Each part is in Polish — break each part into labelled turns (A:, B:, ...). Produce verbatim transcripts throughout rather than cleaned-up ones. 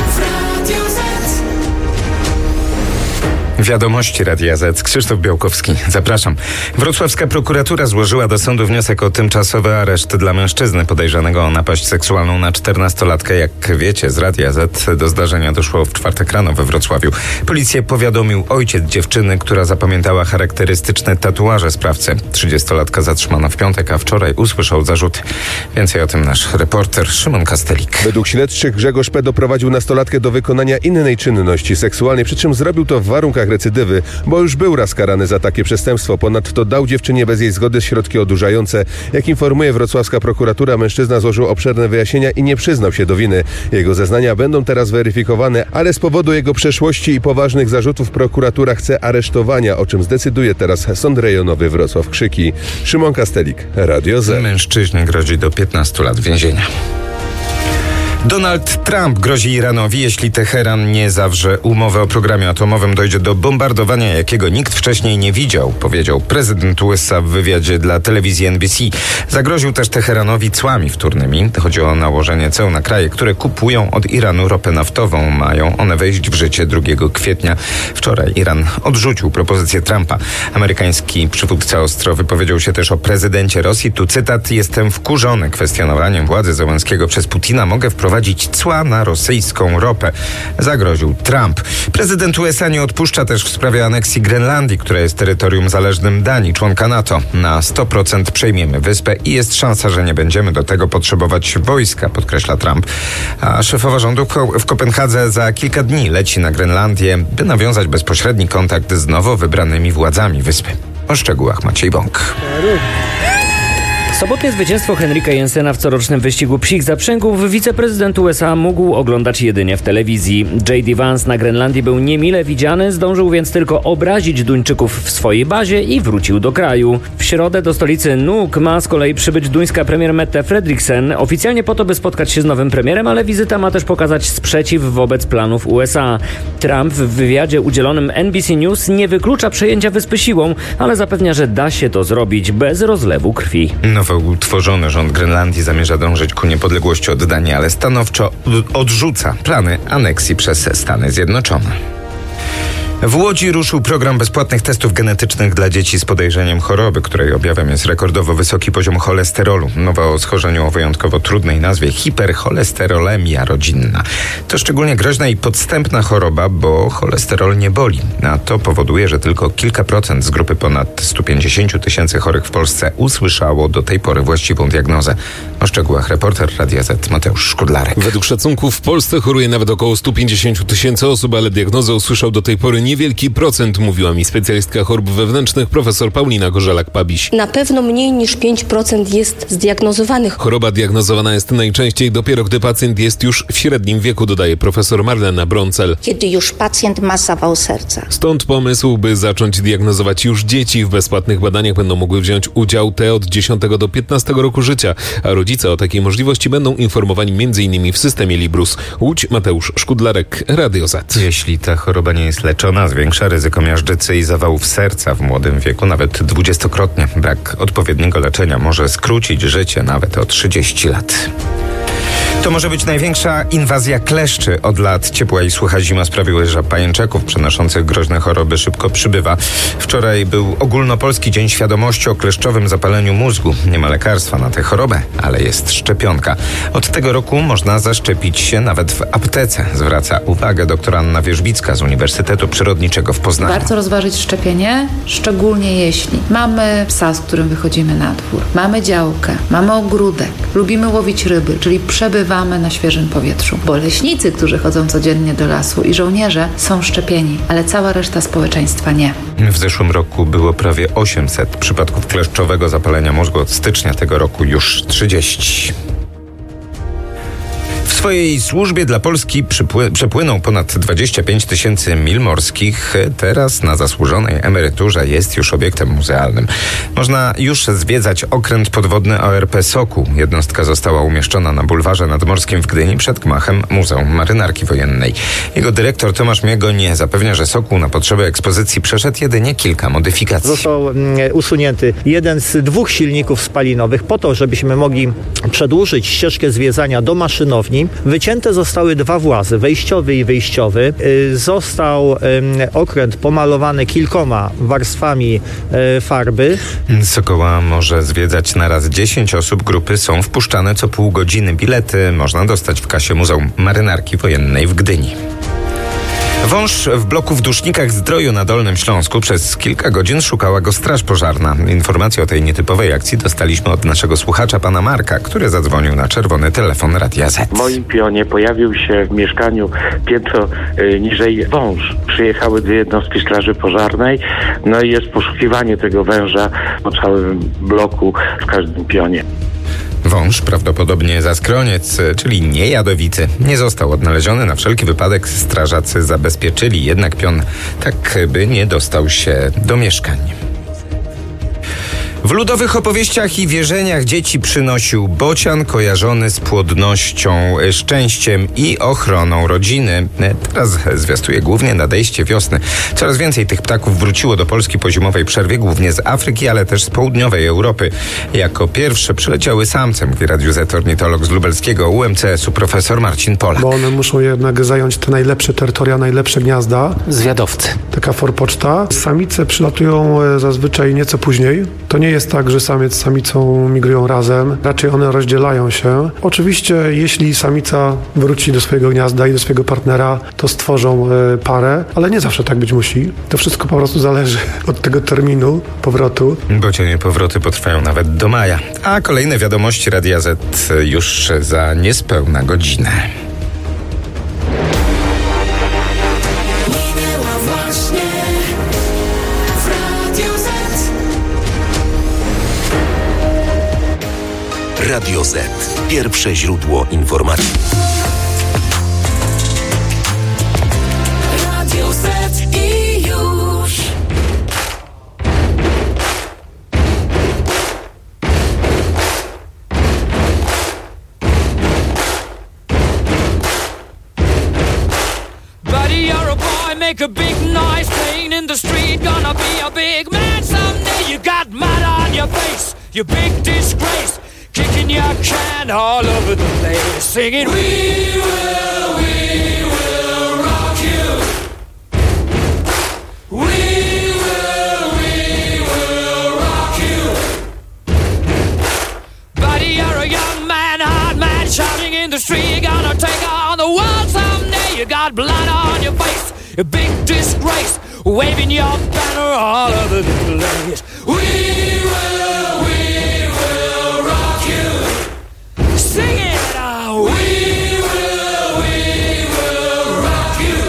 A: Wiadomości Radia Z. Krzysztof Białkowski. Zapraszam. Wrocławska prokuratura złożyła do sądu wniosek o tymczasowy areszt dla mężczyzny podejrzanego o napaść seksualną na czternastolatkę. Jak wiecie z Radia Z, do zdarzenia doszło w czwartek rano we Wrocławiu. Policję powiadomił ojciec dziewczyny, która zapamiętała charakterystyczne tatuaże sprawcy. Trzydziestolatka zatrzymano w piątek, a wczoraj usłyszał zarzuty. Więcej o tym nasz reporter Szymon Kastelik.
B: Według śledczych Grzegorz P. doprowadził nastolatkę do wykonania innej czynności seksualnej, przy czym zrobił to w warunkach recydywy, bo już był raz karany za takie przestępstwo. Ponadto dał dziewczynie bez jej zgody środki odurzające. Jak informuje wrocławska prokuratura, mężczyzna złożył obszerne wyjaśnienia i nie przyznał się do winy. Jego zeznania będą teraz weryfikowane, ale z powodu jego przeszłości i poważnych zarzutów prokuratura chce aresztowania, o czym zdecyduje teraz Sąd Rejonowy Wrocław-Krzyki. Szymon Kastelik, Radio Z.
A: Mężczyźnie grozi do piętnastu lat więzienia. Donald Trump grozi Iranowi, jeśli Teheran nie zawrze umowy o programie atomowym, dojdzie do bombardowania, jakiego nikt wcześniej nie widział, powiedział prezydent U S A w wywiadzie dla telewizji N B C. Zagroził też Teheranowi cłami wtórnymi. Chodzi o nałożenie ceł na kraje, które kupują od Iranu ropę naftową. Mają one wejść w życie drugiego kwietnia. Wczoraj Iran odrzucił propozycję Trumpa. Amerykański przywódca ostro wypowiedział się też o prezydencie Rosji. Tu cytat: jestem wkurzony kwestionowaniem władzy Zełenskiego przez Putina. Mogę wprowadzić wprowadzić cła na rosyjską ropę, zagroził Trump. Prezydent U S A nie odpuszcza też w sprawie aneksji Grenlandii, która jest terytorium zależnym Danii, członka NATO. Na sto procent przejmiemy wyspę i jest szansa, że nie będziemy do tego potrzebować wojska, podkreśla Trump. A szefowa rządu w Kopenhadze za kilka dni leci na Grenlandię, by nawiązać bezpośredni kontakt z nowo wybranymi władzami wyspy. O szczegółach Maciej Bąk.
C: Sobotnie zwycięstwo Henryka Jensena w corocznym wyścigu psich zaprzęgów wiceprezydent U S A mógł oglądać jedynie w telewizji. J D Vance na Grenlandii był niemile widziany, zdążył więc tylko obrazić Duńczyków w swojej bazie i wrócił do kraju. W środę do stolicy Nuuk ma z kolei przybyć duńska premier Mette Frederiksen, oficjalnie po to, by spotkać się z nowym premierem, ale wizyta ma też pokazać sprzeciw wobec planów U S A. Trump w wywiadzie udzielonym N B C News nie wyklucza przejęcia wyspy siłą, ale zapewnia, że da się to zrobić bez rozlewu krwi.
A: Nowo utworzony rząd Grenlandii zamierza dążyć ku niepodległości od Danii, ale stanowczo odrzuca plany aneksji przez Stany Zjednoczone. W Łodzi ruszył program bezpłatnych testów genetycznych dla dzieci z podejrzeniem choroby, której objawem jest rekordowo wysoki poziom cholesterolu. Mowa o schorzeniu o wyjątkowo trudnej nazwie hipercholesterolemia rodzinna. To szczególnie groźna i podstępna choroba, bo cholesterol nie boli. A to powoduje, że tylko kilka procent z grupy ponad sto pięćdziesiąt tysięcy chorych w Polsce usłyszało do tej pory właściwą diagnozę. O szczegółach reporter Radia Z Mateusz Szkudlarek.
D: Według szacunków w Polsce choruje nawet około sto pięćdziesiąt tysięcy osób, ale diagnozę usłyszał do tej pory niewielki procent, mówiła mi specjalistka chorób wewnętrznych profesor Paulina Gorzelak-Pabiś.
E: Na pewno mniej niż pięć procent jest zdiagnozowanych.
D: Choroba diagnozowana jest najczęściej dopiero, gdy pacjent jest już w średnim wieku, dodaje profesor Marlena Broncel.
F: Kiedy już pacjent ma zawał serca.
D: Stąd pomysł, by zacząć diagnozować już dzieci. W bezpłatnych badaniach będą mogły wziąć udział te od dziesiątego do piętnastego roku życia, a rodzice o takiej możliwości będą informowani między innymi w systemie Librus. Łódź, Mateusz Szkudlarek, Radio Z.
A: Jeśli ta choroba nie jest leczona, zwiększa ryzyko miażdżycy i zawałów serca w młodym wieku, nawet dwudziestokrotnie. Brak odpowiedniego leczenia może skrócić życie nawet o trzydzieści lat. To może być największa inwazja kleszczy od lat. Ciepła i sucha zima sprawiły, że pajęczaków przenoszących groźne choroby szybko przybywa. Wczoraj był ogólnopolski Dzień Świadomości o kleszczowym zapaleniu mózgu. Nie ma lekarstwa na tę chorobę, ale jest szczepionka. Od tego roku można zaszczepić się nawet w aptece, zwraca uwagę doktor Anna Wierzbicka z Uniwersytetu Przyrodniczego w Poznaniu.
G: Warto rozważyć szczepienie, szczególnie jeśli mamy psa, z którym wychodzimy na dwór, mamy działkę, mamy ogródek, lubimy łowić ryby, czyli przebywamy na świeżym powietrzu. Bo leśnicy, którzy chodzą codziennie do lasu, i żołnierze są szczepieni, ale cała reszta społeczeństwa nie.
A: W zeszłym roku było prawie osiemset przypadków kleszczowego zapalenia mózgu. Od stycznia tego roku już trzydzieści. W swojej służbie dla Polski przypły- przepłynął ponad dwadzieścia pięć tysięcy mil morskich. Teraz na zasłużonej emeryturze jest już obiektem muzealnym. Można już zwiedzać okręt podwodny O R P Sokół. Jednostka została umieszczona na bulwarze nadmorskim w Gdyni przed gmachem Muzeum Marynarki Wojennej. Jego dyrektor Tomasz Miegoń zapewnia, że Sokół na potrzeby ekspozycji przeszedł jedynie kilka modyfikacji.
H: Został usunięty jeden z dwóch silników spalinowych po to, żebyśmy mogli przedłużyć ścieżkę zwiedzania do maszynowni. powierzchni. Wycięte zostały dwa włazy, wejściowy i wyjściowy. Został okręt pomalowany kilkoma warstwami farby.
A: Sokoła może zwiedzać naraz dziesięć osób. Grupy są wpuszczane co pół godziny. Bilety można dostać w kasie Muzeum Marynarki Wojennej w Gdyni. Wąż w bloku w Dusznikach Zdroju na Dolnym Śląsku przez kilka godzin szukała go straż pożarna. Informację o tej nietypowej akcji dostaliśmy od naszego słuchacza, pana Marka, który zadzwonił na czerwony telefon Radia Z.
I: W moim pionie pojawił się w mieszkaniu piętro y, niżej wąż. Przyjechały dwie jednostki straży pożarnej, no i jest poszukiwanie tego węża po całym bloku, w każdym pionie.
A: Wąż, prawdopodobnie zaskroniec, czyli niejadowity, nie został odnaleziony. Na wszelki wypadek strażacy zabezpieczyli jednak pion, tak by nie dostał się do mieszkań. W ludowych opowieściach i wierzeniach dzieci przynosił bocian kojarzony z płodnością, szczęściem i ochroną rodziny. Teraz zwiastuje głównie nadejście wiosny. Coraz więcej tych ptaków wróciło do Polski po zimowej przerwie, głównie z Afryki, ale też z południowej Europy. Jako pierwsze przyleciały samce, mówi Radiu Z ornitolog z lubelskiego U M C S u profesor Marcin Polak.
J: Bo one muszą jednak zająć te najlepsze terytoria, najlepsze gniazda.
K: Zwiadowcy.
J: Taka forpoczta. Samice przylatują zazwyczaj nieco później. To nie jest tak, że samiec z samicą migrują razem. Raczej one rozdzielają się. Oczywiście, jeśli samica wróci do swojego gniazda i do swojego partnera, to stworzą y, parę, ale nie zawsze tak być musi. To wszystko po prostu zależy od tego terminu powrotu.
A: Bocianie powroty potrwają nawet do maja. A kolejne wiadomości Radia Z już za niespełna godzinę.
L: Radio Z. Pierwsze źródło informacji.
M: Radio Z i już.
N: Buddy, you're a boy, make a big noise, playing in the street, gonna be a big man someday. You got mud on your face, you big disgrace. Kicking your can all over the place, singing, we will, we will rock you. We will, we will rock you. Buddy, you're a young man, hard man, shouting in the street, you're gonna take on the world someday. You got blood on your face, a big disgrace, waving your banner all over the place. We will, we will rock you. Sing it out. We will, we will rock you.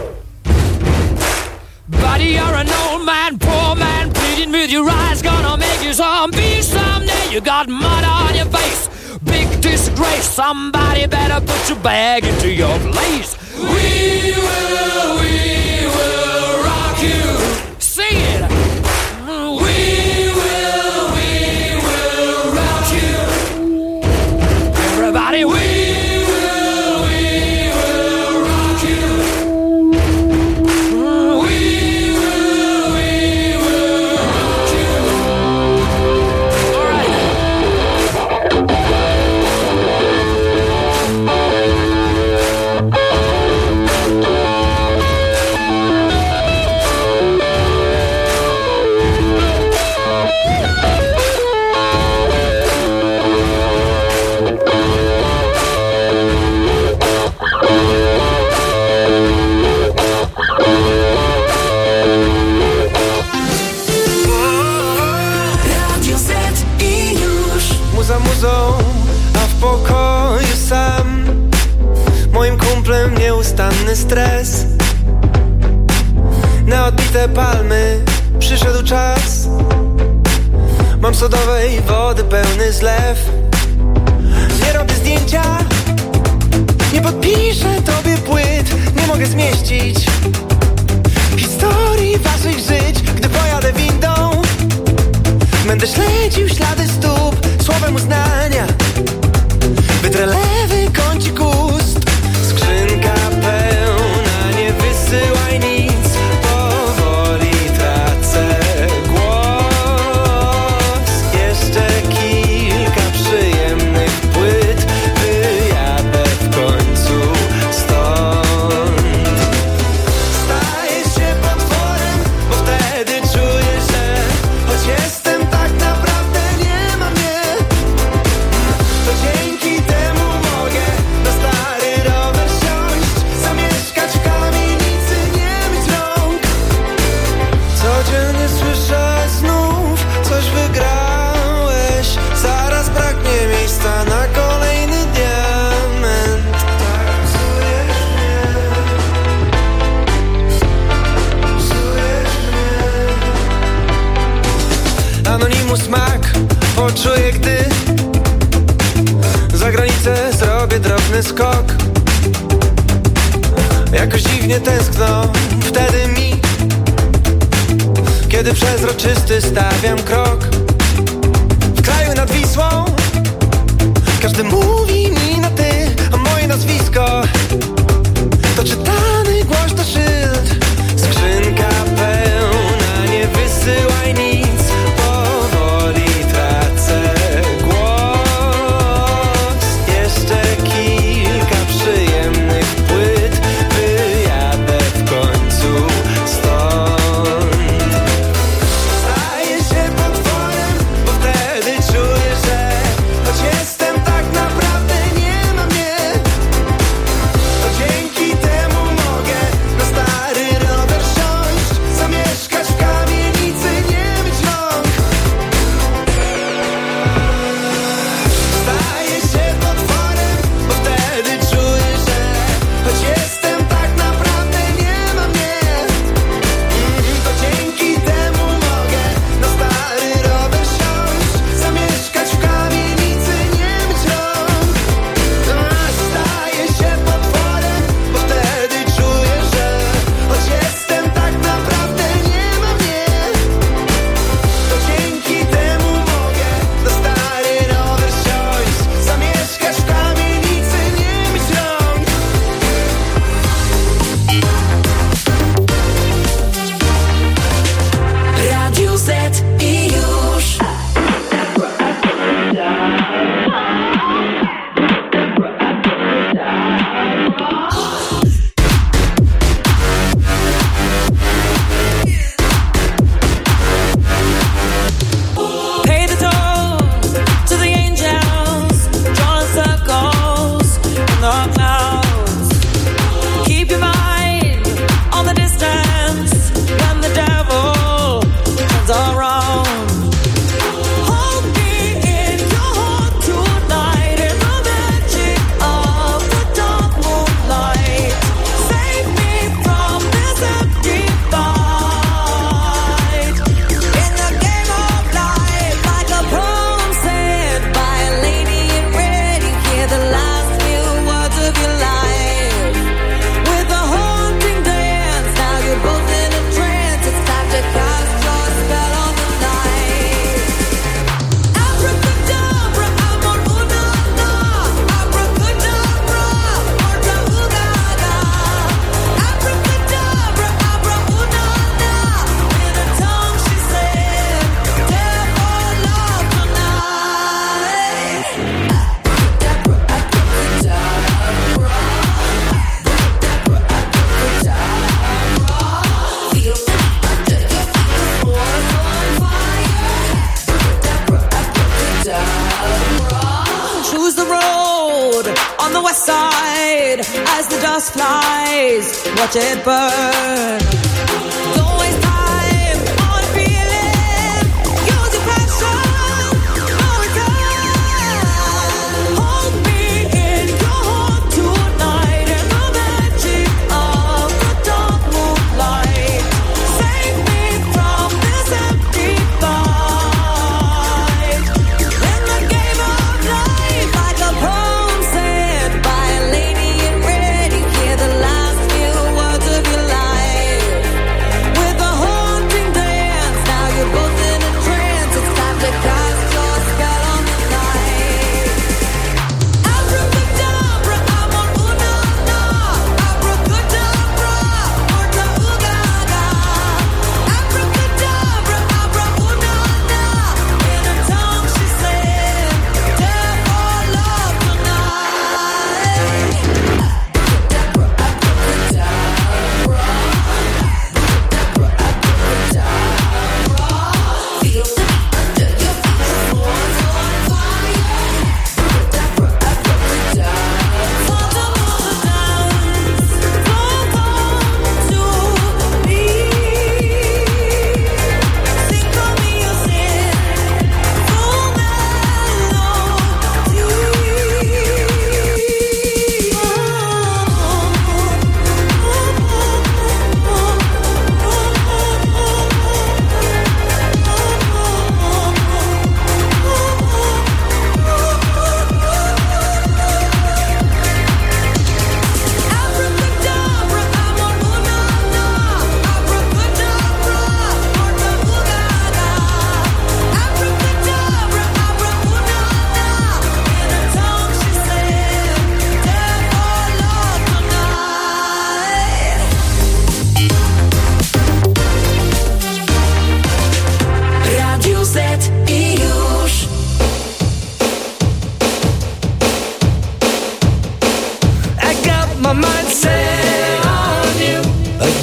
N: Buddy, you're an old man, poor man, pleading with your eyes, gonna make you zombie someday. You got mud on your face, big disgrace. Somebody better put your bag into your place. We will, we will rock you. Sing it. We will, we will rock you. Everybody, we will, we will rock you. We will, we will rock you. All right.
M: Radio Z i już.
O: Muza muzą, a w pokoju sam. Moim kumplem nieustanny stres. Na odbite palmy przyszedł czas. Mam sodowej wody pełny zlew. Nie robię zdjęcia, nie podpiszę tobie płyt. Nie mogę zmieścić historii waszych żyć. Gdy pojadę windą, będę śledził ślady stóp słowem uznania. Wytrę lewy kącik ust. Skrzynka pełna, nie wysyłaj nic. Powoli tracę głos. Jeszcze kilka przyjemnych płyt. Wyjadę w końcu. poczuję, gdy za granicę zrobię drobny skok. Jakoś dziwnie tęskno wtedy mi, kiedy przezroczysty stawiam krok. W kraju nad Wisłą każdy mówi mi na ty, a moje nazwisko to czytany głośno szyld. Skrzynka pełna, nie wysyłaj nic, powoli tracę głos. Jeszcze kilka przyjemnych płyt, wyjadę w końcu stąd. Staję się potworem, bo wtedy czuję, że choć jestem tak naprawdę nie ma mnie, to dzięki temu mogę na stary rower siąść, zamieszkać w kamienicy, nie mieć rąk. Staję się potworem, bo wtedy czuję, że choć jestem tak naprawdę nie ma mnie, to dzięki temu mogę na stary rower siąść, zamieszkać w kamienicy, nie mieć rąk. Staję się potworem, bo wtedy czuję, że choć jestem tak naprawdę nie ma mnie, to dzięki temu mogę na stary rower siąść, zamieszkać w kamienicy, nie mieć rąk.
M: Radio Z i już.
N: Pay the toll to the angels, drawing circles in the clouds. Keep your mind on the distance when the devil turns around. Hold me in your heart tonight in the magic of the dark moonlight. Save me from this empty fight. In the game of life, like a poem said by a lady in red, you hear the last few words of your life. With a haunting dance, now you're both in a trance. It's time to cast your spell on the night. Abracadabra, amor, una, na. Abracadabra, orta, ugaga. Abracadabra, abra, una, na. In a tongue she said, devil love tonight. Abracadabra, abracadabra. Feel under your feet, water's on fire. Choose the road on the west side as the dust flies. Watch it burn. Don't waste time on feeling. Use your passion. No return. Hold me in your heart tonight in the magic of the dark moonlight. Save me from this empty fight. In the game of life, like a poem said by a lady in red, you hear the last few words of your life. With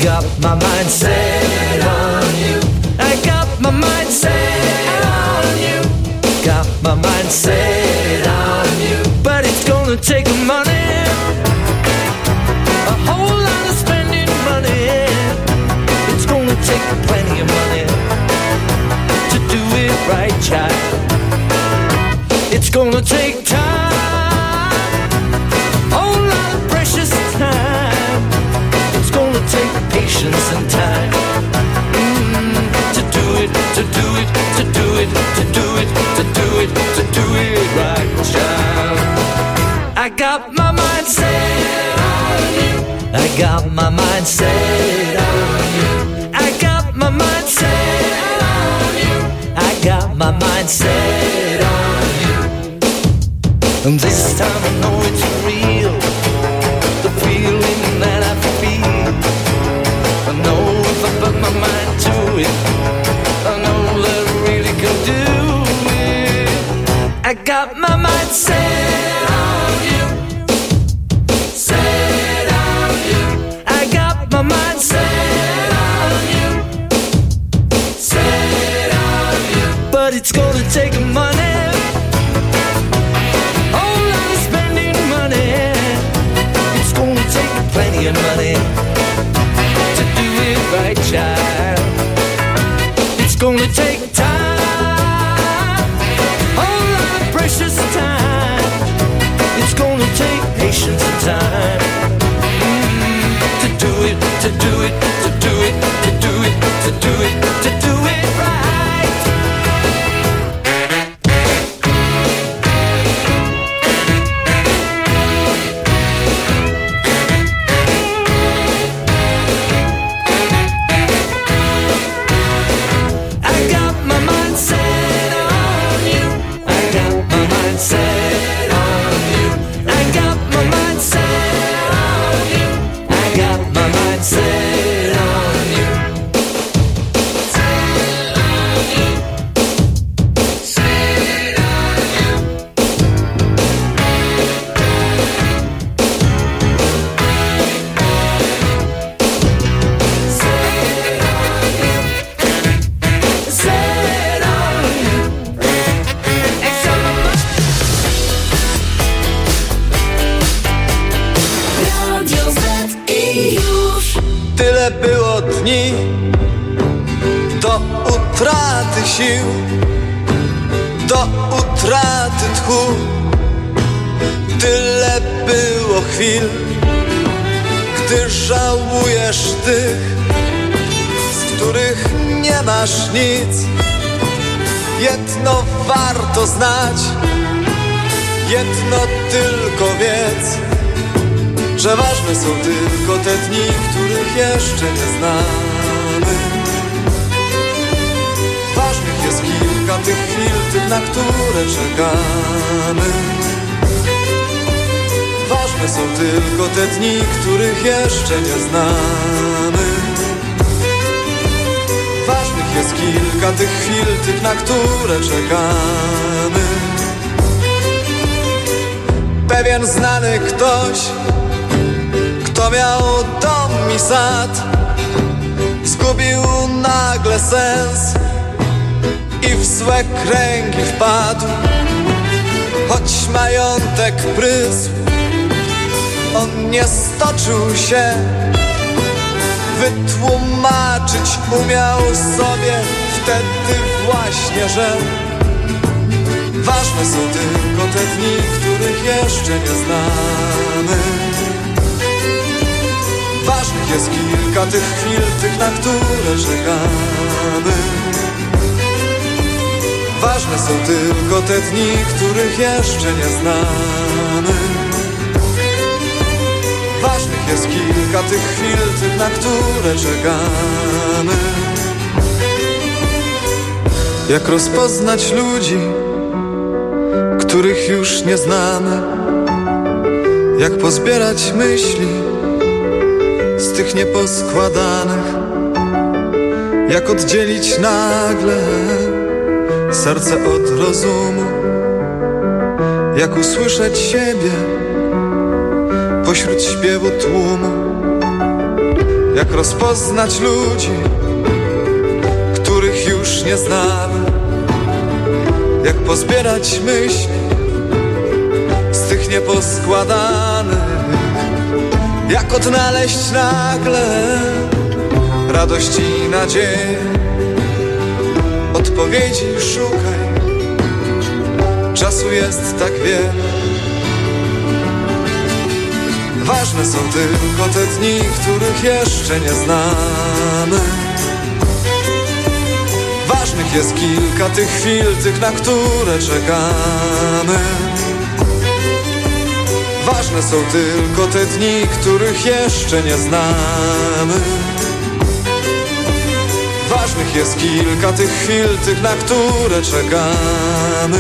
K: got my mind set on you. I got my mind set on you. Got my mind set on you. But it's gonna take money, a whole lot of spending money. It's gonna take plenty of money to do it right, child. It's gonna take time, a whole lot of precious time. It's gonna take patience and time mm, to do it, to do it, to do it, to do it, to do it, to do it right, child. I got my mind set on you. I got my mind set on you. I got my mind set on you. I got my mind set on you. And this time I know it's real, the feeling that I feel. I know if I put my mind to it, I know that I really can do it. I got my mind set on you, set on you. I got my mind set on you, set on you. But it's gonna take money, plenty of money to do it right, child. It's gonna take time, a lot of precious time. It's gonna take patience and time mm, to do it, to do it, to do it, to do it, to do it, to do it right.
P: Tyle było dni do utraty sił, do utraty tchu. Tyle było chwil, gdy żałujesz tych, z których nie masz nic. Jedno warto znać, jedno tylko wiedz, że ważne są tylko te dni, których jeszcze nie znamy. Ważnych jest kilka tych chwil, tych, na które czekamy. Ważne są tylko te dni, których jeszcze nie znamy. Ważnych jest kilka tych chwil, tych, na które czekamy. Pewien znany ktoś, kto miał dom i sad, zgubił nagle sens i w złe kręgi wpadł. Choć majątek prysł, on nie stoczył się, wytłumaczyć umiał sobie wtedy właśnie, że ważne są tylko te dni, których jeszcze nie znamy. Ważnych jest kilka tych chwil, tych, na które czekamy. Ważne są tylko te dni, których jeszcze nie znamy. Ważnych jest kilka tych chwil, tych, na które czekamy. Jak rozpoznać ludzi, których już nie znamy? Jak pozbierać myśli z tych nieposkładanych? Jak oddzielić nagle serce od rozumu? Jak usłyszeć siebie pośród śpiewu tłumu? Jak Jak rozpoznać ludzi, których już nie znamy? Jak pozbierać myśli z tych nieposkładanych? Jak odnaleźć nagle radość i nadzieję? Odpowiedzi szukaj, czasu jest tak wiele. Ważne są tylko te dni, których jeszcze nie znamy. Ważnych jest kilka tych chwil, tych, na które czekamy. Ważne są tylko te dni, których jeszcze nie znamy. Ważnych jest kilka tych chwil, tych, na które czekamy.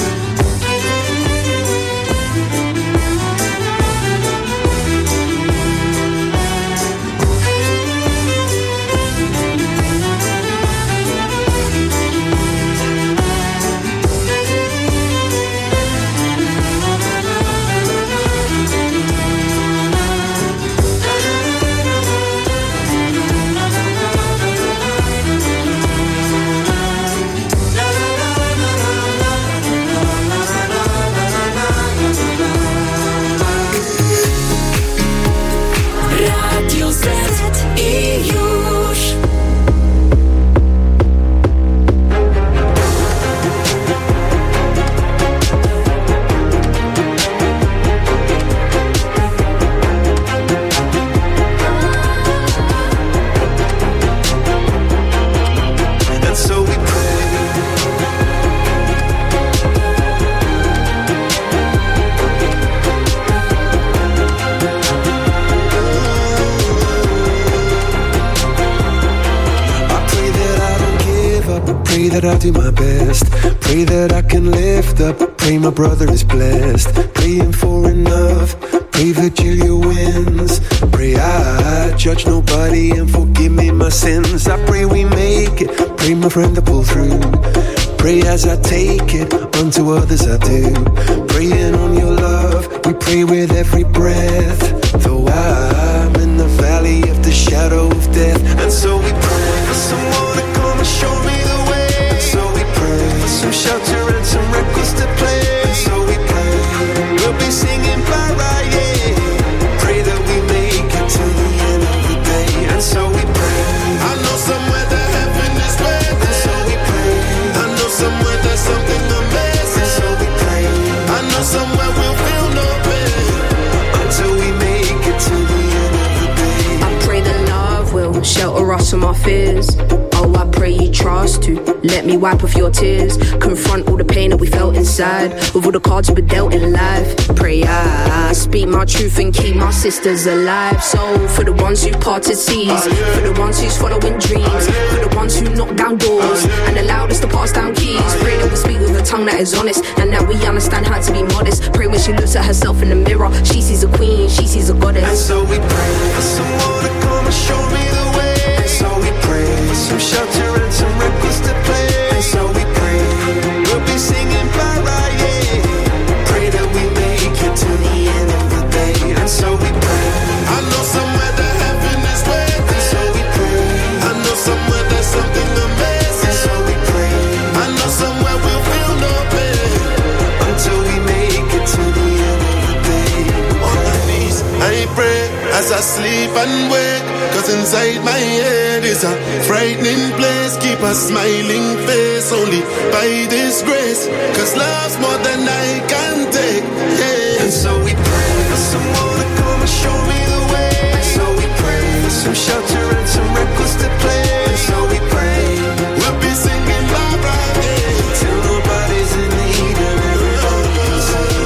Q: Pray that I'll do my best. Pray that I can lift up. Pray my brother is blessed. Praying for enough. Pray Virgilia wins. Pray I judge nobody and forgive me my sins. I pray we make it. Pray my friend to pull through. Pray as I take it, unto others I do. Praying on your love, we pray with every breath. Though I'm in the valley of the shadow of death. And so we pray for someone to come and show me the way. And so we pray for some shelter and some records to play. And so we pray, we'll be singing Mariah. Pray that we make it to the end of the day. And so we pray, I know somewhere that heaven is waiting. And so we pray, I know somewhere there's something amazing. And so we pray, I know somewhere we'll feel no pain until we make it to the end of the day.
R: I pray that love will shelter us from our fears. Oh, I pray you trust to let me wipe off your tears. Confront all the pain that we felt inside with all the cards we dealt in life. Pray I, I speak my truth and keep my sisters alive. So for the ones who parted seas, for the ones who's following dreams, for the ones who knock down doors and allowed us to pass down keys. Pray that we speak with a tongue that is honest and that we understand how to be modest. Pray when she looks at herself in the mirror, she sees a queen, she sees a goddess.
Q: And so we pray for someone to come and show me the way. And so we pray for some shelter and some records to play. And so we pray, we'll be singing Mariah. Pray that we make it to the end of the day. And so we pray, I know somewhere that heaven is waiting. And so we pray, I know somewhere there's something amazing. And so we pray, I know somewhere we'll feel no pain until we make it to the end of the day.
S: On my knees, I pray as I sleep and wake. Cause inside my head is a frightening place. Keep a smiling face only by this grace. Cause love's more than I can take, yeah.
Q: And so we pray for someone to come and show me the way. And so we pray for some shelter and some records to play. And so we pray,
S: we'll be singing Barbara, yeah.
Q: Till nobody's in need and everybody can sing.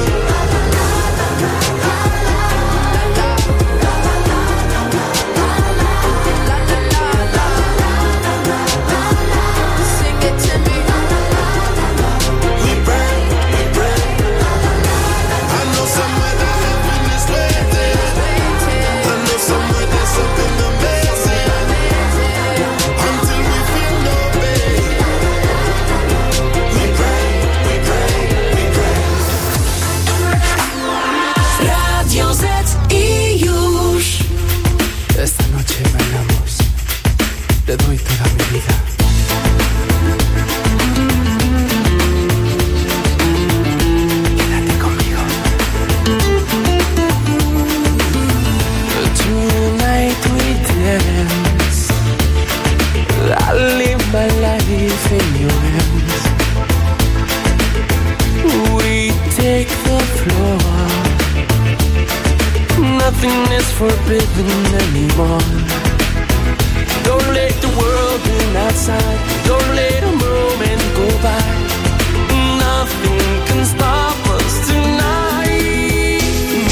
S: I know somewhere that heaven is waiting.
K: te doy toda mi vida. Quédate conmigo. Tonight we dance. I live my life in your hands. We take the floor. Nothing is forbidden anymore. Don't let the world in outside. Don't let a moment go by. Nothing can stop us tonight.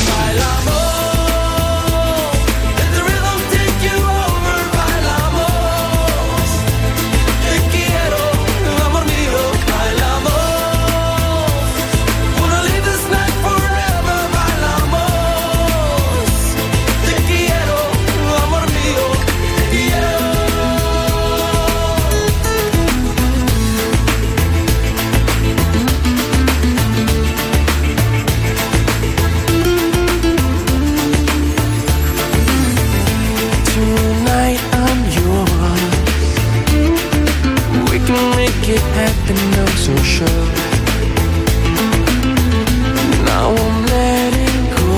K: Bailamos. Let the rhythm take you over. Bailamos. Te quiero, amor mío. Bailamos. Wanna live this night forever. Bailamos. Te quiero, amor mío. Yeah. Tonight I'm yours. We can make it happen, I'm so sure. Now I'm letting go.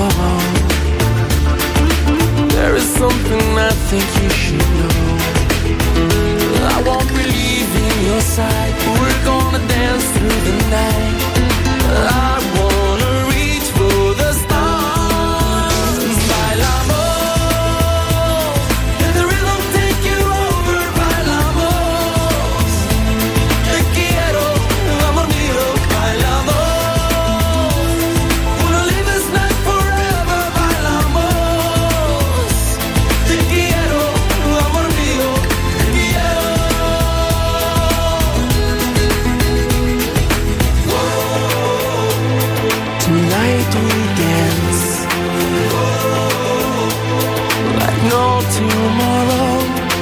K: There is something I think you should know. I won't believe in your side. We're gonna dance through the night. I wanna reach for the stars. Bailamos. Let the rhythm take you over. Bailamos. Te quiero, amor mío. Bailamos. Wanna live this night forever. Bailamos. Te quiero, amor mío. Yeah. Tonight we dance like no tomorrow.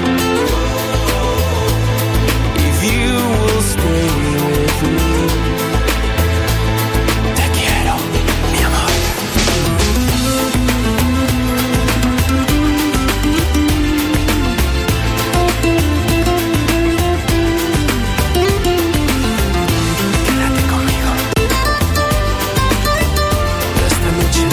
K: If you will stay with me. Te quiero, mi amor. Quédate conmigo. Esta noche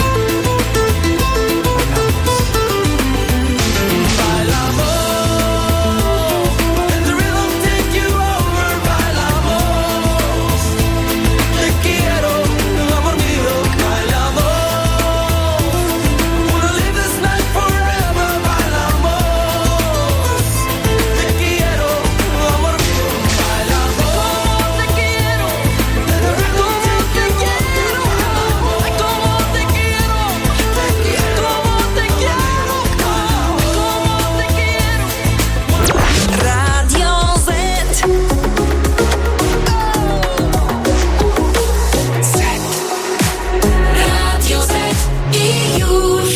K: bailamos. Let the rhythm take you over. Bailamos. Te quiero, amor mío. Bailamos. Wanna live this night forever. Bailamos. Te quiero, amor mío. Bailamos. Te quiero. Let the rhythm take you over. Bailamos. Como te quiero. Te quiero. Como te quiero. Como te quiero.
M: Radio Z. Radio Z i już.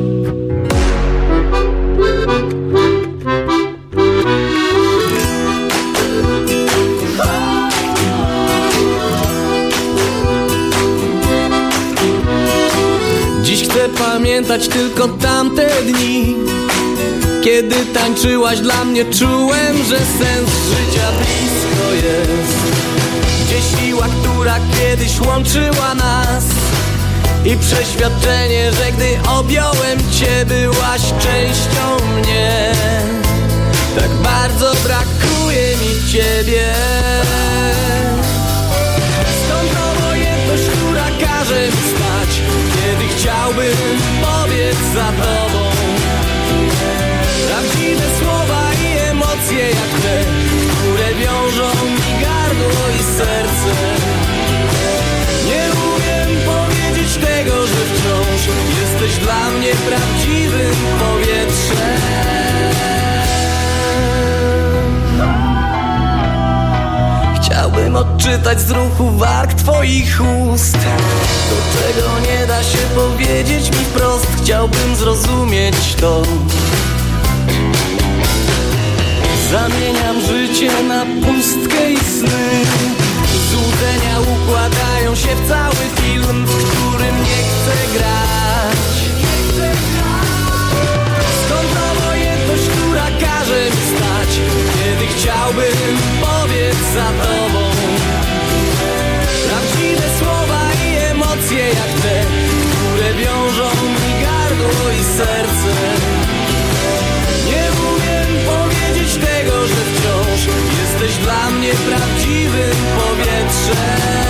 K: Dziś chcę pamiętać tylko tamte dni, kiedy tańczyłaś dla mnie. Czułem, że sens życia blisko jest. Gdzie siła, która kiedyś łączyła nas, i przeświadczenie, że gdy objąłem cię, byłaś częścią mnie. Tak bardzo brakuje mi ciebie. Skąd obojętność, która każe mi spać, kiedy chciałbym pobiec za tobą? Prawdziwe słowa i emocje jak te, które wiążą mi gardło i serce. Nie umiem powiedzieć tego, że wciąż jesteś dla mnie prawdziwym powietrzem. Chciałbym odczytać z ruchu warg twoich ust to, czego nie da się powiedzieć mi wprost. Chciałbym zrozumieć to. Zamieniam życie na pustkę i sny. Złudzenia układają się w cały film, w którym nie chcę grać. Skąd obojętność, która każe mi stać serce. Nie umiem powiedzieć tego, że wciąż jesteś dla mnie prawdziwym powietrzem.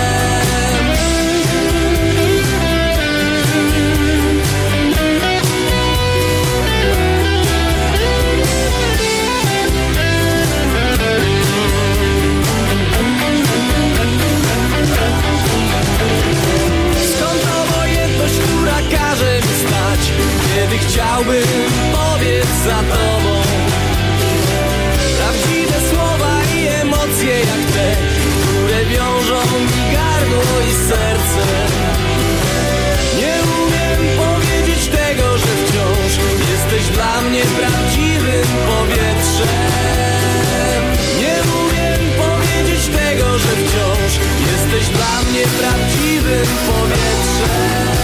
K: Kiedy chciałbym powiedz za tobą prawdziwe słowa i emocje jak te, które wiążą mi gardło i serce. Nie umiem powiedzieć tego, że wciąż jesteś dla mnie prawdziwym powietrzem. Nie umiem powiedzieć tego, że wciąż jesteś dla mnie prawdziwym powietrzem.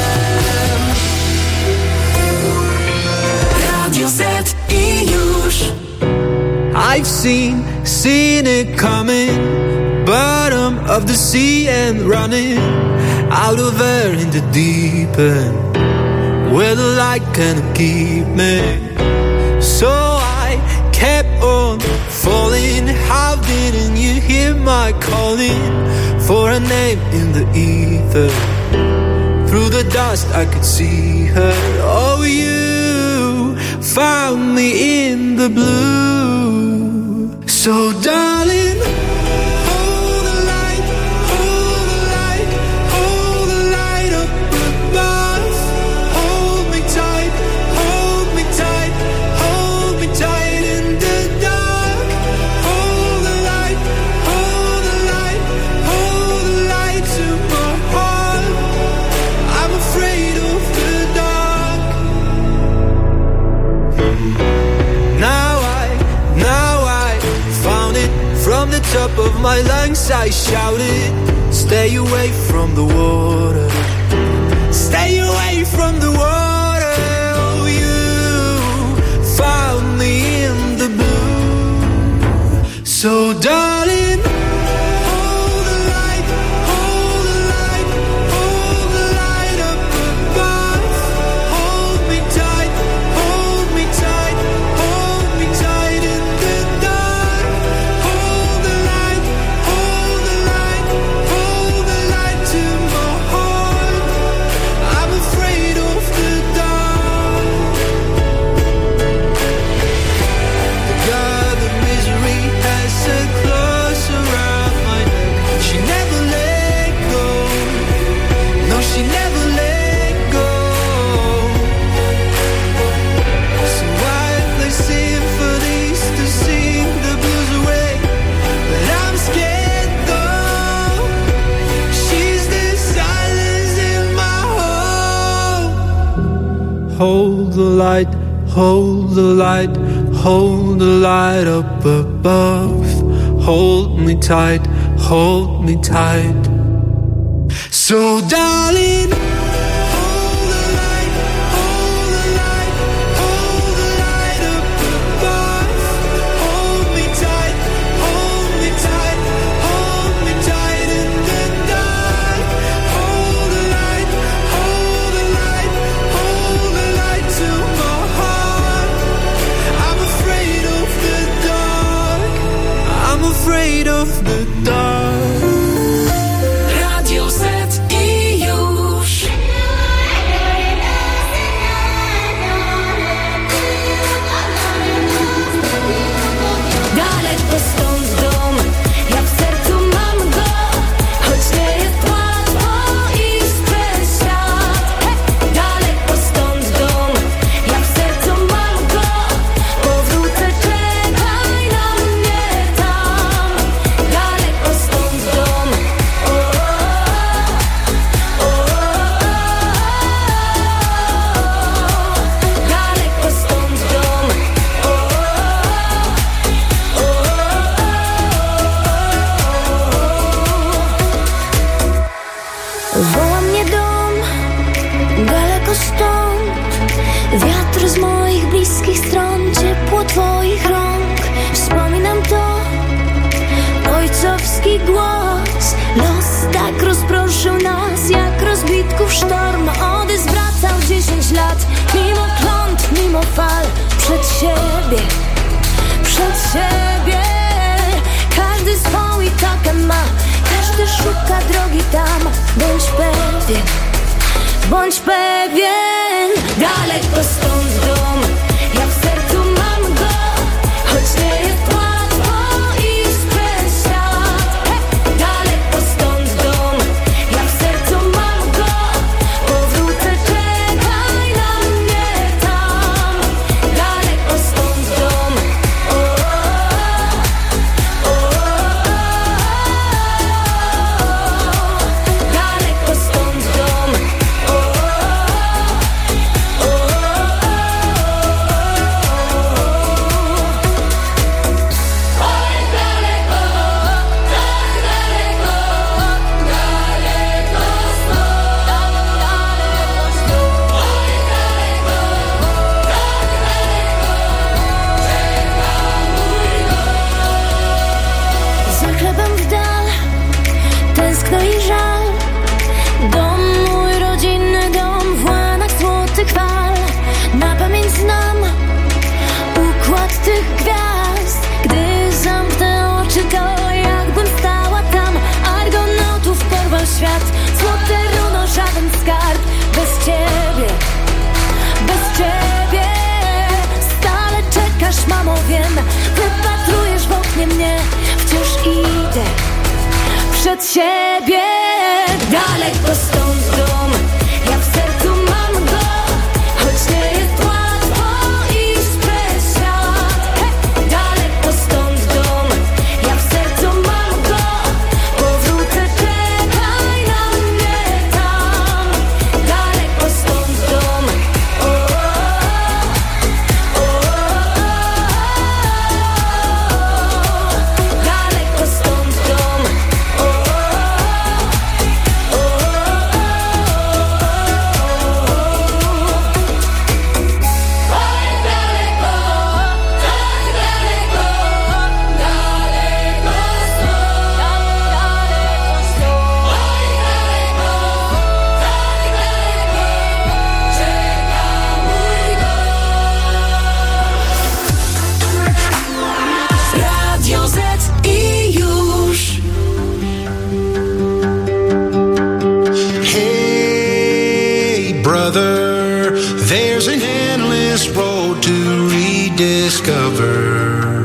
O: I've seen, seen it coming, bottom of the sea and running out of air in the deep end, where the light cannot keep me. So I kept on falling. How didn't you hear my calling for a name in the ether? Through the dust I could see her. Oh, you found me in the blue. So darling, hold the light, hold the light, hold the light up above. Hold me tight, hold me tight, hold me tight in the dark. Hold the light, hold the light, hold the light to my heart. I'm afraid of the dark. Now I, now I found it. From the top of my lungs I shouted, stay away from the water. Stay away from the water. Oh, you found me in the blue. So darling, hold the light, hold the light, hold the light up above. Hold me tight, hold me tight, hold me tight in the dark. Hold the light, hold the light, hold the light to my heart. I'm afraid of the dark. God, the misery has a close around my neck. She never let go. No, she never let go. So why play symphonies to sing the blues away? But I'm scared though. She's the silence in my home. Hold the light, hold the light, hold the light up above. Hold me tight, hold me tight. So darling, hold the light, hold the light, hold the light up above. Hold me tight, hold me tight, hold me tight in the dark. Hold the light, hold the light, hold the light to my heart. I'm afraid of the dark. I'm afraid of the dark.
M: Radio Z i już.
T: Daleko stąd dom, ja w sercu mam go, choć nie jest łatwo iść przez świat. Hej! Daleko stąd dom, ja w sercu mam go, powrócę, czekaj na mnie tam. Daleko szuka drogi tam. Bądź pewien, bądź pewien. Daleko stąd dom, ja w sercu mam go, choć nie jest łatwo iść przez świat. Hej! Daleko stąd dom, ja w sercu mam go, powrócę, czekaj na mnie tam. Daleko stąd dom, o, o, o, o. Daleko stąd dom, o, o, o. Za chlebem w dal, tęskno i żal. Dom mój rodzinny, dom w łanach złotych fal. Na pamięć znam układ tych gwiazd. Gdy zamknę oczy, to jakbym stała tam. Argonautów porwał świat, złote runo, żaden skarb. Bez ciebie, bez ciebie stale czekasz, mamo, wiem. Wypatrujesz w oknie mnie, wciąż idę przed siebie. Daleko stąd dom, ja w sercu mam go, choć nie jest łatwo iść przez świat. Hej! Daleko stąd dom, ja w sercu mam go, powrócę, czekaj na mnie tam. Daleko stąd dom, o, o, o, o, o. Daleko stąd dom, o, o, o, o, o.
M: Radio Z i już.
U: Hey, brother, there's an endless road to rediscover.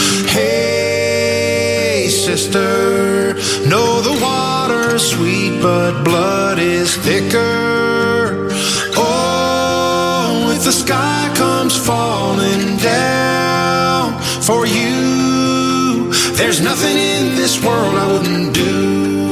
U: Hey, sister, know the water's sweet, but blood is thicker. Oh, if the sky comes falling down for you, there's nothing in this world I wouldn't do.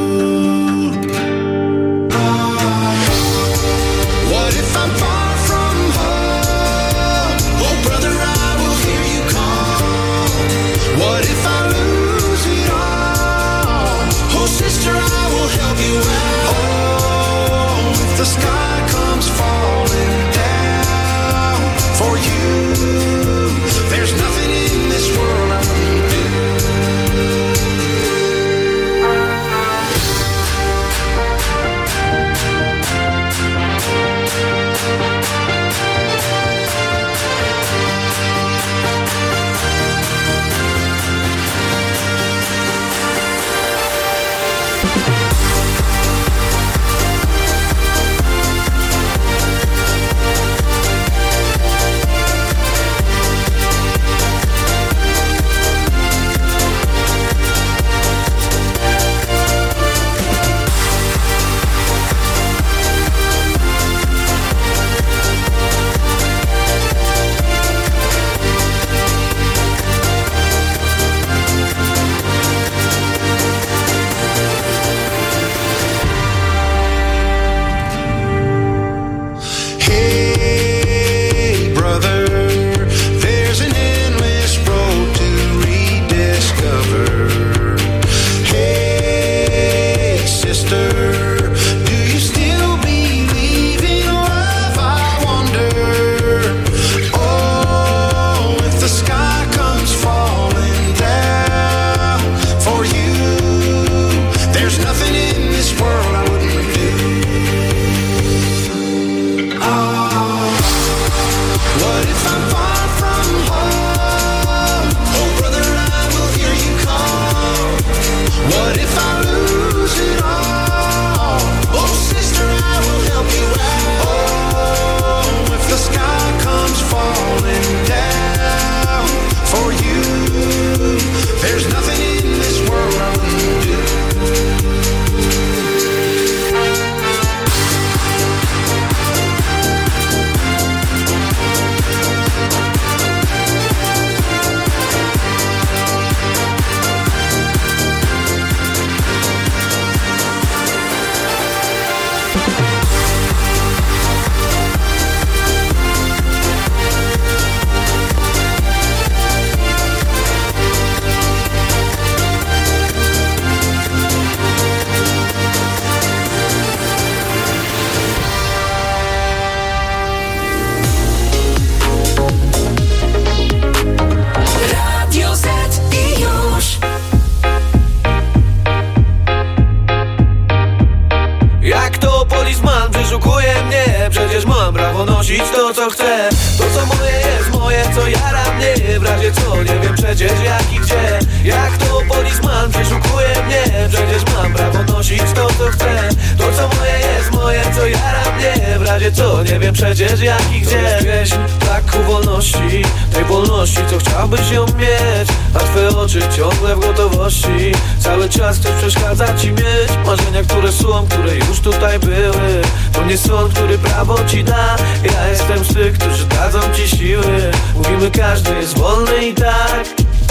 U: What if I'm far from home? Oh, brother, I will hear you call. What if I lose it all? Oh, sister, I will help you out. Oh, if the sky comes falling down for you, there's nothing in this world I wouldn't do.
K: co chcę. To co moje jest moje, co jara mnie. W razie co, nie wiem przecież jak i gdzie. Jak to policeman przeszukuje mnie. Przecież mam prawo nosić to co chcę. To co moje jest moje, co jara mnie. W razie co, nie wiem przecież jak i gdzie. To jest pieśń tak ku wolności, tej wolności co chciałbyś ją mieć. A twoje oczy ciągle w gotowości. Cały czas ktoś przeszkadza ci mieć marzenia, które są, które już tutaj były. To nie sąd, który prawo ci da. Ja jestem z tych, którzy dadzą ci siły. Mówimy każdy jest wolny i tak.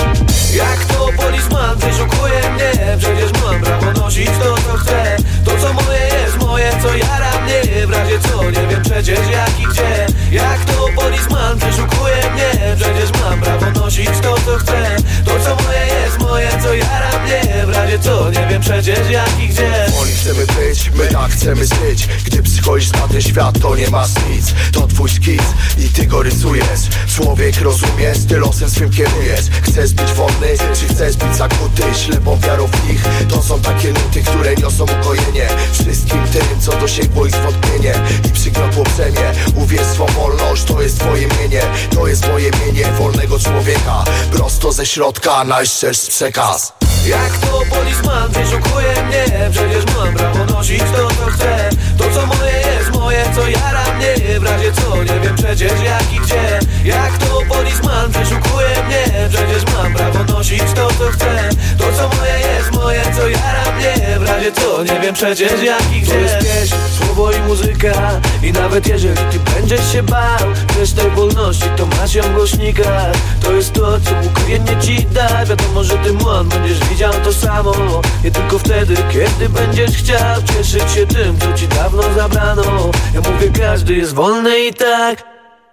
K: Jak to policeman przeszukuje mnie. Przecież mam prawo nosić to co chcę. To co moje jest moje, co jara mnie. W razie co, nie wiem przecież jak i gdzie. Jak to policeman przeszukuje mnie. Przecież mam prawo nosić to co chcę. To co moje jest moje, co jara mnie. W razie co, nie wiem przecież jak i gdzie.
B: Oni chcemy być, my tak chcemy żyć. Gdy przychodzisz na ten świat, to nie masz nic. To twój szkic i ty go rysujesz. Człowiek rozumiesz, ty losem swym kierujesz. Chcesz być wolny, czy chcesz być zakuty? Ślepą wiarą w nich, to są takie nuty, które niosą ukojenie wszystkim tym, co dosięgło ich zwątpienie i przygniotło brzemię. Uwierz swą wolność, to jest twoje mienie. To jest moje mienie wolnego człowieka. Prosto ze środka najszczerszy przekaz.
K: Jak to policeman przeszukuje mnie. Przecież mam prawo nosić to co chcę. To co moje jest moje, co jara mnie. W razie co, nie wiem przecież jak i gdzie. Jak to policeman przeszukuje mnie. Przecież mam prawo nosić to co chcę. To co moje jest moje, co jara mnie. W razie co, nie wiem przecież jak i gdzie. To jest pieśń, słowo i muzyka. I nawet jeżeli ty będziesz się bał też tej wolności, to masz ją w głośnikach. To jest to, co ukojenie ci da. Wiadomo, że ty młon będziesz widział to samo. Nie tylko wtedy, kiedy będziesz chciał cieszyć się tym, co ci dawno zabrano. Ja mówię, każdy jest wolny i tak.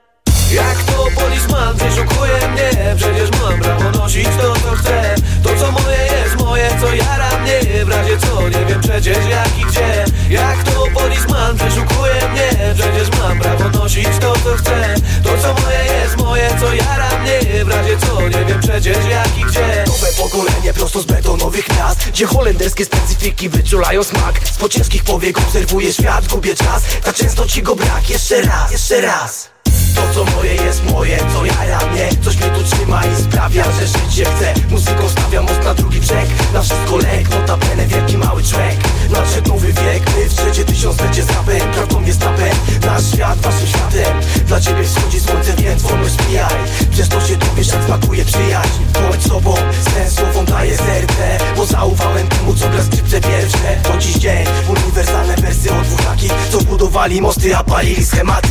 K: Jak to policeman przeszukuje mnie. Przecież mam prawo nosić to co chcę. To co moje jest moje, co jara mnie. W razie co, nie wiem przecież jak i gdzie. Jak to policeman przeszukuje mnie. Przecież mam prawo nosić to co chcę. To co moje jest moje, co jara mnie. W razie co, nie wiem przecież jak i gdzie.
B: Nowe pokolenie prosto z betonowych miast, gdzie holenderskie specyfiki wyczulają smak. Z ciężkich powiek obserwuję świat, gubię czas. Tak często ci go brak, jeszcze raz, jeszcze raz. To co moje jest moje, co jara mnie. Coś mnie tu trzyma i sprawia, że żyć się chce. Muzyką stawiam most na drugi brzeg. Na wszystko lek, notabene wielki mały człek. Nadszedł nowy wiek, my w trzecie tysiąclecie z rapem. Prawdą jest rapem, nasz świat waszym światem. Dla ciebie wschodzi słońce, więc wolność spijaj. Przez to się dowiesz jak smakuje przyjaźń. Bądź sobą, z słową daję serce. Bo zaufałem temu co gra skrzypce pierwsze. To dziś dzień, uniwersalne wersy od dwóch takich, co budowali mosty, a palili schematy.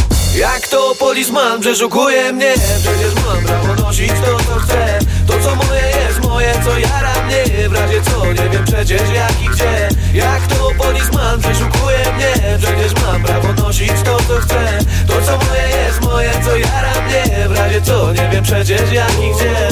K: Jak to policeman przeszukuje mnie. Przecież mam prawo nosić to co chcę. To co moje jest moje, co jara mnie. W razie co, nie wiem przecież jak i gdzie. Jak to policeman przeszukuje mnie. Przecież mam prawo nosić to co chcę. To co moje jest moje, co jara mnie. W razie co, nie wiem przecież jak i gdzie.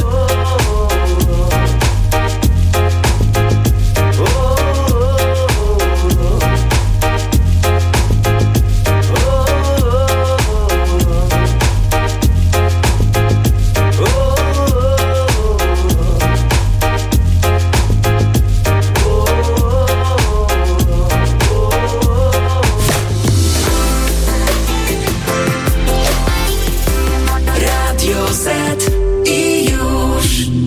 M: Radio Z i już.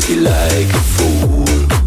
K: crazy like a fool.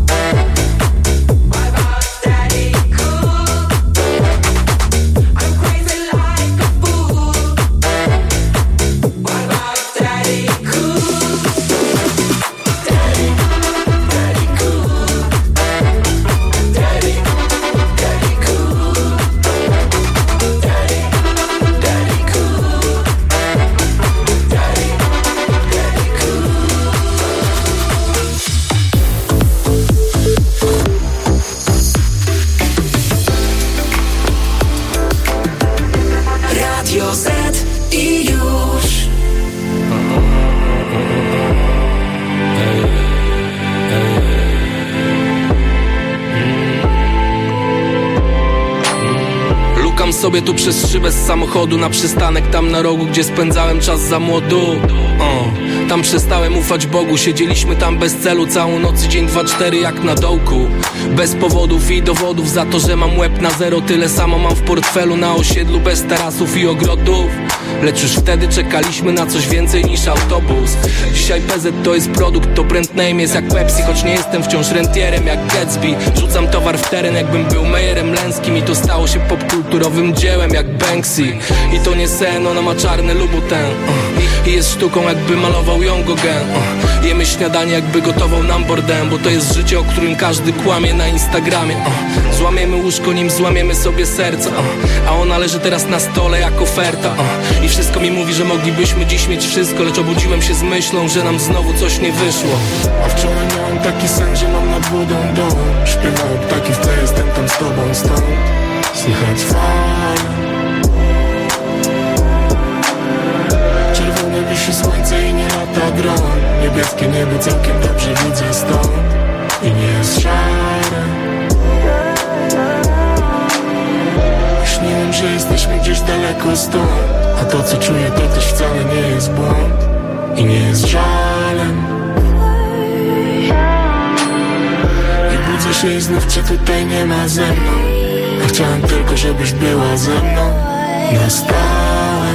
C: Sobie tu przez szybę z samochodu na przystanek tam na rogu, gdzie spędzałem czas za młodu. O, tam przestałem ufać Bogu. Siedzieliśmy tam bez celu całą noc i dzień dwa cztery jak na dołku. Bez powodów i dowodów za to, że mam łeb na zero. Tyle samo mam w portfelu na osiedlu bez tarasów i ogrodów. Lecz już wtedy czekaliśmy na coś więcej niż autobus. Dzisiaj P Z to jest produkt, to brand name jest jak Pepsi. Choć nie jestem wciąż rentierem jak Gatsby. Rzucam towar w teren jakbym był Mejerem Lęskim. I to stało się popkulturowym dziełem jak Banksy. I to nie sen, ona ma czarny Louboutin uh. I jest sztuką jakby malował ją Gauguin uh. Jemy śniadanie jakby gotował nam Bourdain. Bo to jest życie, o którym każdy kłamie na Instagramie uh. Złamiemy łóżko, nim złamiemy sobie serca uh. A ona leży teraz na stole jak oferta uh. I wszystko mi mówi, że moglibyśmy dziś mieć wszystko. Lecz obudziłem się z myślą, że nam znowu coś nie wyszło.
V: A wczoraj miałem taki sen, że mam nad wodą dom. Śpiewały ptaki w tle, jestem tam z tobą stąd. Słychać fale. Czerwone wisi słońce i nie lata dron. Niebieskie niebo całkiem dobrze widzę stąd. I nie jest szare. Śniłem, że jesteśmy gdzieś daleko stąd. A to co czuję to też wcale nie jest błąd. I nie jest żalem. I budzę się i znów cię tutaj nie ma ze mną. A chciałem tylko, żebyś była ze mną na stałe.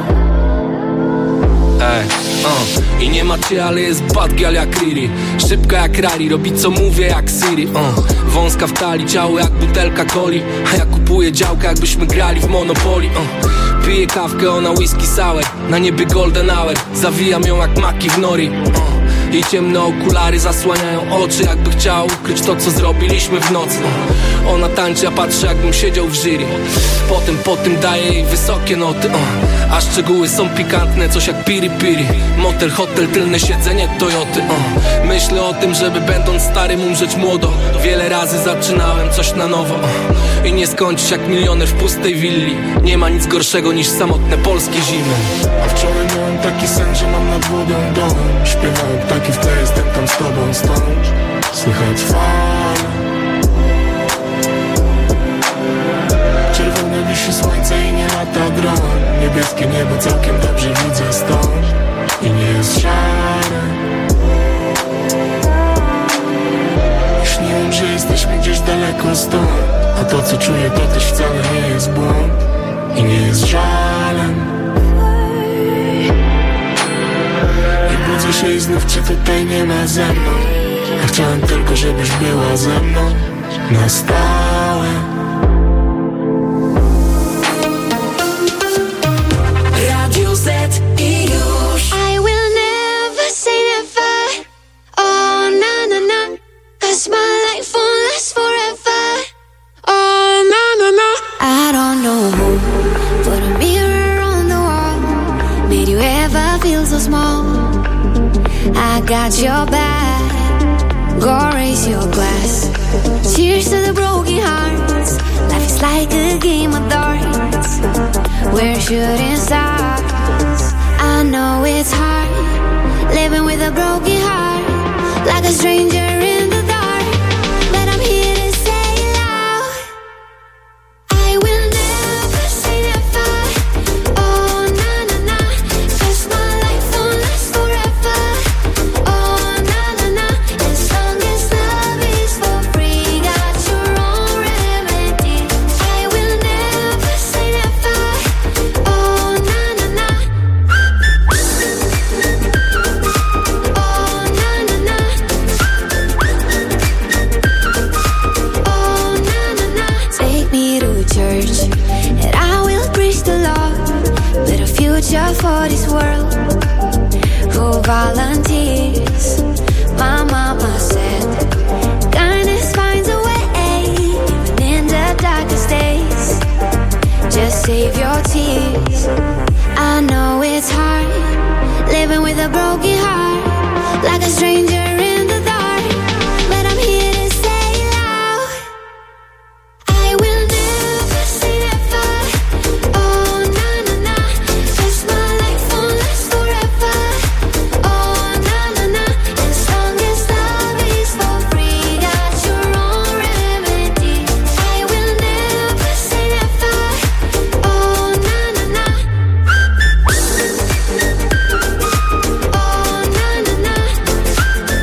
C: Ej, uh. I nie ma cię, ale jest bad girl jak Riri. Szybka jak Rari, robi co mówię jak Siri uh. Wąska w talii, ciało jak butelka coli. A ja kupuję działkę jakbyśmy grali w Monopoly uh. Piję kawkę, ona whisky sour. Na niebie golden hour. Zawijam ją jak maki w nori uh. Jej ciemne okulary zasłaniają oczy, jakby chciała ukryć to, co zrobiliśmy w nocy. Ona tańczy, a patrzę, jakbym siedział w jury. Potem, potem daję jej wysokie noty uh. A szczegóły są pikantne, coś jak piri piri. Motel, hotel, tylne siedzenie Toyoty uh. Myślę o tym, żeby będąc starym umrzeć młodo. Wiele razy zaczynałem coś na nowo uh. I nie skończyć jak milioner w pustej willi. Nie ma nic gorszego niż samotne polskie zimy.
V: A wczoraj miałem taki sen, że mam nad wodą dom. Śpiewałem ptaki w tle, jestem tam z tobą stąd. Słychać fale. Czerwone wisi słońce i nie lata dron. Niebieskie niebo całkiem dobrze widzę stąd. I nie jest szare. Śniłem, że jesteśmy gdzieś daleko stąd. A to co czuję to też wcale nie jest błąd. I nie jest żalem. I budzę się i znów cię tutaj nie ma ze mną. A chciałem tylko, żebyś była ze mną na stałe.
M: Radio Z i już.
T: I will never say never. Oh na na na. Cause my life won't last forever. Oh na na na. I don't know who put a mirror on the wall, made you ever feel so small. I got your back. Go raise your glass. Cheers to the broken hearts. Life is like a game of darts. We're shooting stars. I know it's hard living with a broken heart, like a stranger in the dark. But I'm here to say it loud. I will never say never. Oh na na na. 'Cause my life won't last forever. Oh na na na. As long as love is for free, got your own remedy. I will never say never. Oh na na na. Oh na na na. for this world. Who volunteers? My mama said, kindness finds a way, even in the darkest days. Just save your tears. I know it's hard, living with a broken heart, like a stranger in the dark. But I'm here to say loud, I will never say never. Oh na na na, 'cause my life won't last forever. Oh na na na, as long as love is for free, got your own remedy. I will never say never. Oh na na na. Oh na na na.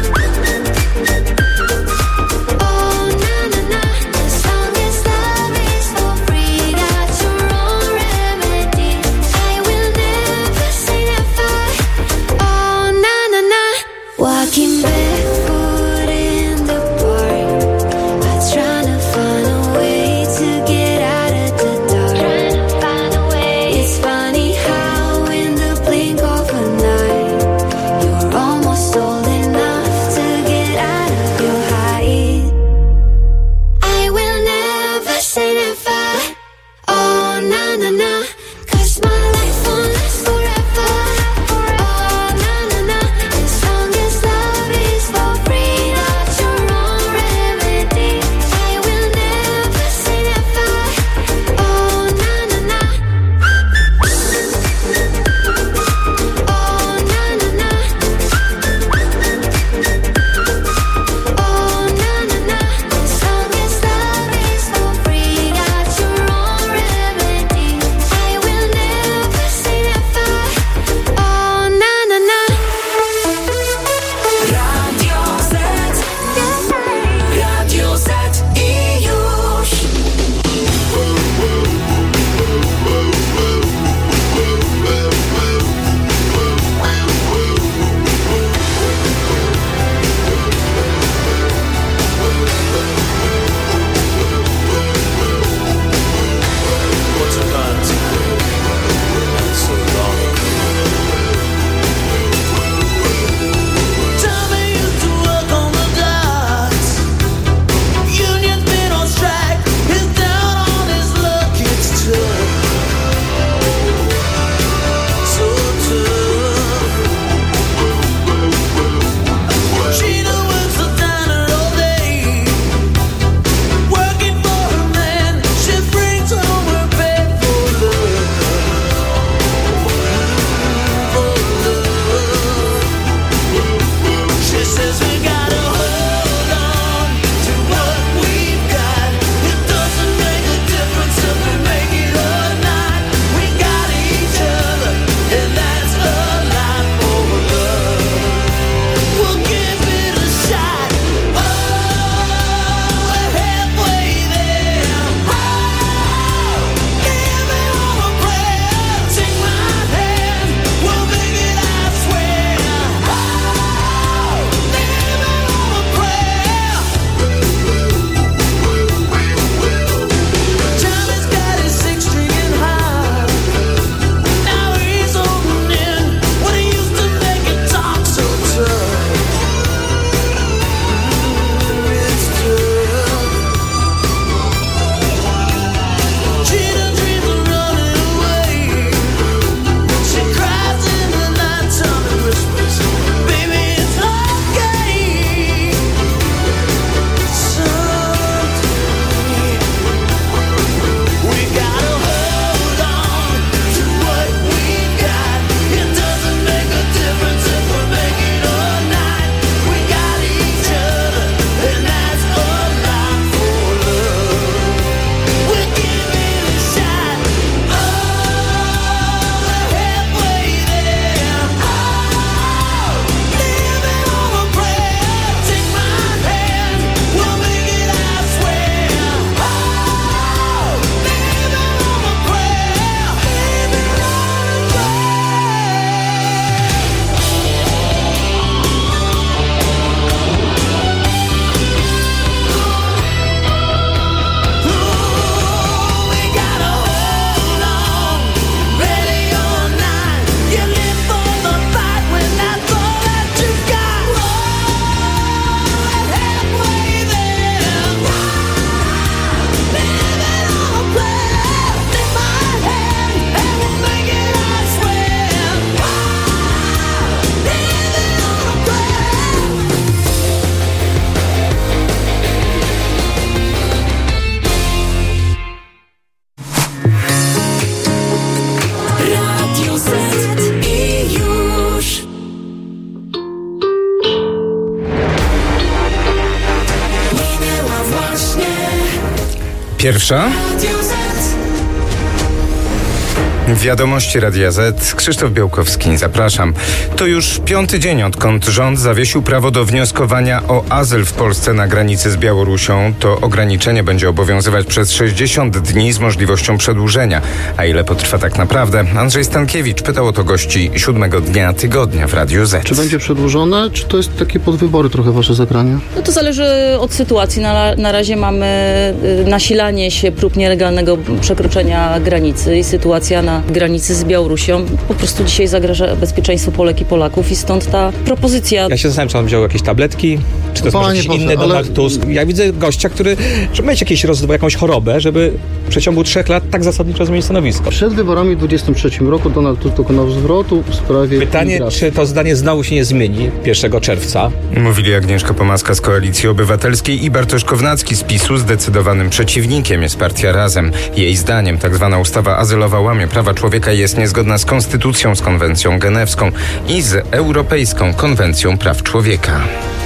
A: Pierwsza. Wiadomości Radia Z. Krzysztof Białkowski, zapraszam. To już piąty dzień, odkąd rząd zawiesił prawo do wnioskowania o azyl w Polsce na granicy z Białorusią. To ograniczenie będzie obowiązywać przez sześćdziesiąt dni z możliwością przedłużenia. A ile potrwa tak naprawdę? Andrzej Stankiewicz pytał o to gości siódmego dnia tygodnia w Radiu Z.
E: Czy będzie przedłużone, czy to jest takie podwybory trochę wasze zagranie?
F: No to zależy od sytuacji. Na, na razie mamy y, nasilanie się prób nielegalnego przekroczenia granicy i sytuacja na granicy z Białorusią po prostu dzisiaj zagraża bezpieczeństwu Polek i Polaków i stąd ta propozycja.
W: Ja się zastanawiam, czy on wziął jakieś tabletki, czy to jest może jakiś inny ale... Donald Tusk. Ja widzę gościa, który, żeby mieć jakieś roz... jakąś chorobę, żeby w przeciągu trzech lat tak zasadniczo zmienić stanowisko.
E: Przed wyborami w dwudziestym trzecim roku Donald Tusk dokonał zwrotu w sprawie
W: Pytanie, migracji. Czy to zdanie znowu się nie zmieni pierwszego czerwca?
A: Mówili Agnieszka Pomaska z Koalicji Obywatelskiej i Bartosz Kownacki z PiSu. Zdecydowanym przeciwnikiem jest partia Razem. Jej zdaniem tak zwana ustawa azylowa łamie prawa człowieka i jest niezgodna z konstytucją, z konwencją genewską i z Europejską Konwencją Praw Człowieka.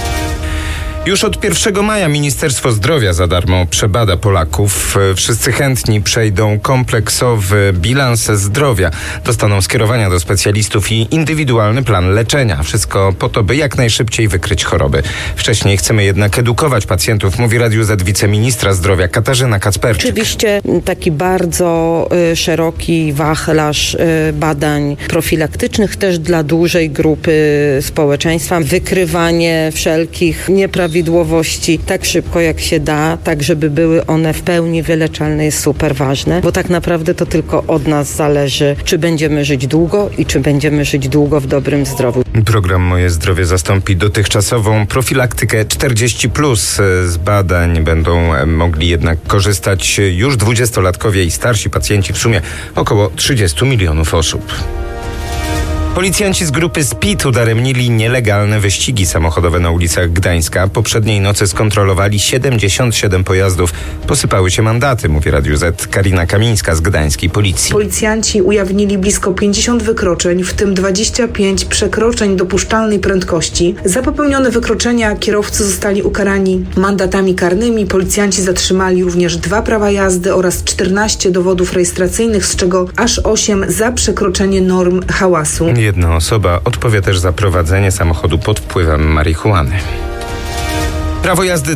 A: Już od pierwszego maja Ministerstwo Zdrowia za darmo przebada Polaków. Wszyscy chętni przejdą kompleksowy bilans zdrowia. Dostaną skierowania do specjalistów i indywidualny plan leczenia. Wszystko po to, by jak najszybciej wykryć choroby. Wcześniej chcemy jednak edukować pacjentów, mówi Radiu Z wiceministra zdrowia Katarzyna Kacperczyk.
X: Oczywiście taki bardzo y, szeroki wachlarz y, badań profilaktycznych też dla dużej grupy społeczeństwa. Wykrywanie wszelkich nieprawidłowości tak szybko jak się da, tak żeby były one w pełni wyleczalne jest super ważne, bo tak naprawdę to tylko od nas zależy, czy będziemy żyć długo i czy będziemy żyć długo w dobrym zdrowiu.
A: Program Moje Zdrowie zastąpi dotychczasową profilaktykę czterdzieści plus. Z badań będą mogli jednak korzystać już dwudziestolatkowie i starsi pacjenci, w sumie około trzydziestu milionów osób. Policjanci z grupy Speed udaremnili nielegalne wyścigi samochodowe na ulicach Gdańska. Poprzedniej nocy skontrolowali siedemdziesiąt siedem pojazdów. Posypały się mandaty, mówi Radiu Z Karina Kamińska z gdańskiej policji.
Y: Policjanci ujawnili blisko pięćdziesiąt wykroczeń, w tym dwadzieścia pięć przekroczeń dopuszczalnej prędkości. Za popełnione wykroczenia kierowcy zostali ukarani mandatami karnymi. Policjanci zatrzymali również dwa prawa jazdy oraz czternaście dowodów rejestracyjnych, z czego aż osiem za przekroczenie norm hałasu.
A: Jedna osoba odpowie też za prowadzenie samochodu pod wpływem marihuany. Prawo jazdy